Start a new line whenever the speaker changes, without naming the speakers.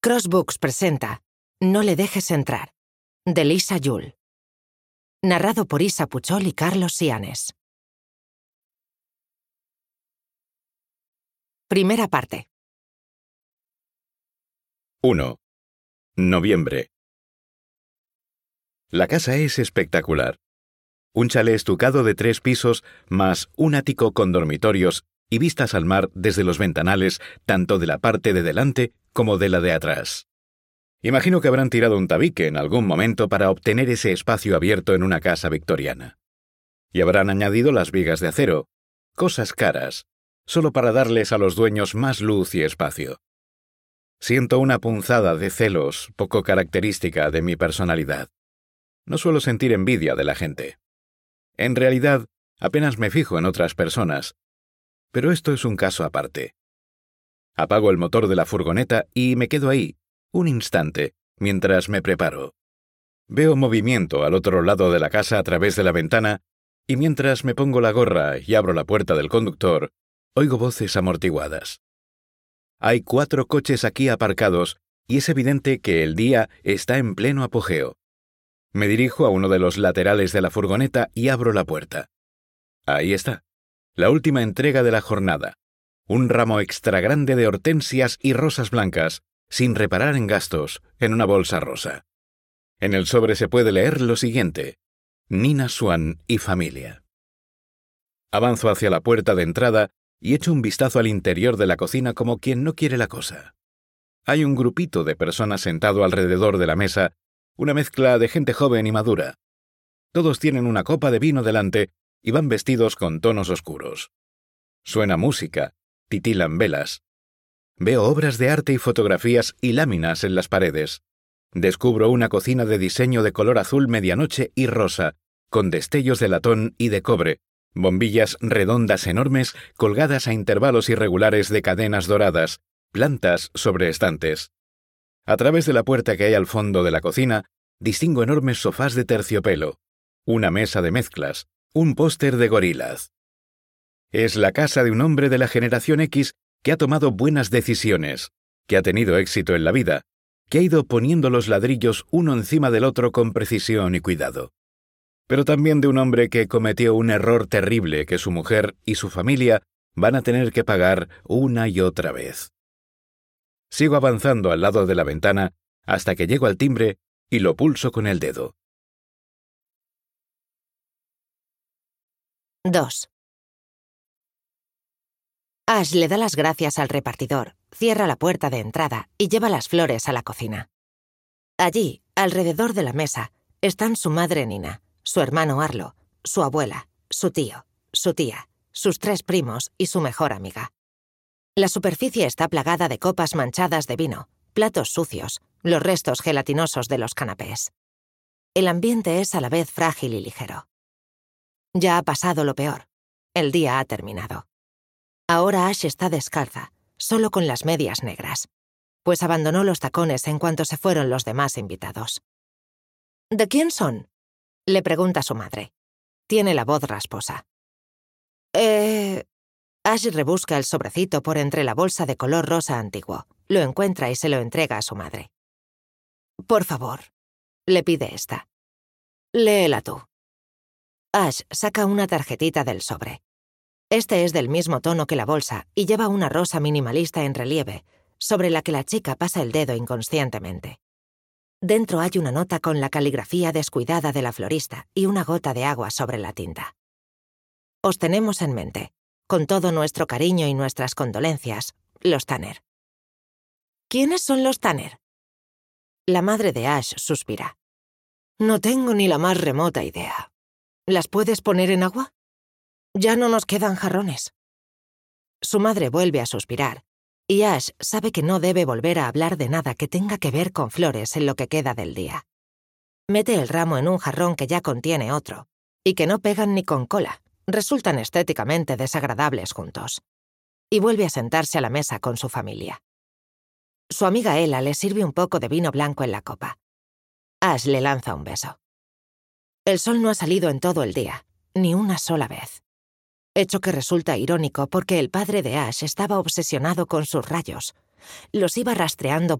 Crossbooks presenta No le dejes entrar, de Lisa Yull. Narrado por Isa Puchol y Carlos Sianes. Primera parte.
1. Noviembre. La casa es espectacular. Un chalet estucado de 3 pisos, más un ático con dormitorios y vistas al mar desde los ventanales, tanto de la parte de delante como de la de atrás. Imagino que habrán tirado un tabique en algún momento para obtener ese espacio abierto en una casa victoriana. Y habrán añadido las vigas de acero, cosas caras, solo para darles a los dueños más luz y espacio. Siento una punzada de celos poco característica de mi personalidad. No suelo sentir envidia de la gente. En realidad, apenas me fijo en otras personas, pero esto es un caso aparte. Apago el motor de la furgoneta y me quedo ahí, un instante, mientras me preparo. Veo movimiento al otro lado de la casa a través de la ventana, y mientras me pongo la gorra y abro la puerta del conductor, oigo voces amortiguadas. Hay 4 coches aquí aparcados, y es evidente que el día está en pleno apogeo. Me dirijo a uno de los laterales de la furgoneta y abro la puerta. Ahí está, la última entrega de la jornada. Un ramo extra grande de hortensias y rosas blancas, sin reparar en gastos, en una bolsa rosa. En el sobre se puede leer lo siguiente: Nina Swan y familia. Avanzo hacia la puerta de entrada y echo un vistazo al interior de la cocina como quien no quiere la cosa. Hay un grupito de personas sentado alrededor de la mesa, una mezcla de gente joven y madura. Todos tienen una copa de vino delante y van vestidos con tonos oscuros. Suena música, titilan velas. Veo obras de arte y fotografías y láminas en las paredes. Descubro una cocina de diseño de color azul medianoche y rosa, con destellos de latón y de cobre, bombillas redondas enormes colgadas a intervalos irregulares de cadenas doradas, plantas sobre estantes. A través de la puerta que hay al fondo de la cocina, distingo enormes sofás de terciopelo, una mesa de mezclas, un póster de gorilas. Es la casa de un hombre de la generación X que ha tomado buenas decisiones, que ha tenido éxito en la vida, que ha ido poniendo los ladrillos uno encima del otro con precisión y cuidado. Pero también de un hombre que cometió un error terrible que su mujer y su familia van a tener que pagar una y otra vez. Sigo avanzando al lado de la ventana hasta que llego al timbre y lo pulso con el dedo.
2. Ash le da las gracias al repartidor, cierra la puerta de entrada y lleva las flores a la cocina. Allí, alrededor de la mesa, están su madre Nina, su hermano Arlo, su abuela, su tío, su tía, sus 3 primos y su mejor amiga. La superficie está plagada de copas manchadas de vino, platos sucios, los restos gelatinosos de los canapés. El ambiente es a la vez frágil y ligero. Ya ha pasado lo peor. El día ha terminado. Ahora Ash está descalza, solo con las medias negras, pues abandonó los tacones en cuanto se fueron los demás invitados. ¿De quién son?, le pregunta su madre. Tiene la voz rasposa. Ash rebusca el sobrecito por entre la bolsa de color rosa antiguo, lo encuentra y se lo entrega a su madre. Por favor, le pide esta. Léela tú. Ash saca una tarjetita del sobre. Este es del mismo tono que la bolsa y lleva una rosa minimalista en relieve, sobre la que la chica pasa el dedo inconscientemente. Dentro hay una nota con la caligrafía descuidada de la florista y una gota de agua sobre la tinta. Os tenemos en mente, con todo nuestro cariño y nuestras condolencias, los Tanner. ¿Quiénes son los Tanner? La madre de Ash suspira. No tengo ni la más remota idea. ¿Las puedes poner en agua? Ya no nos quedan jarrones. Su madre vuelve a suspirar, y Ash sabe que no debe volver a hablar de nada que tenga que ver con flores en lo que queda del día. Mete el ramo en un jarrón que ya contiene otro, y que no pegan ni con cola, resultan estéticamente desagradables juntos. Y vuelve a sentarse a la mesa con su familia. Su amiga Ella le sirve un poco de vino blanco en la copa. Ash le lanza un beso. El sol no ha salido en todo el día, ni una sola vez. Hecho que resulta irónico porque el padre de Ash estaba obsesionado con sus rayos. Los iba rastreando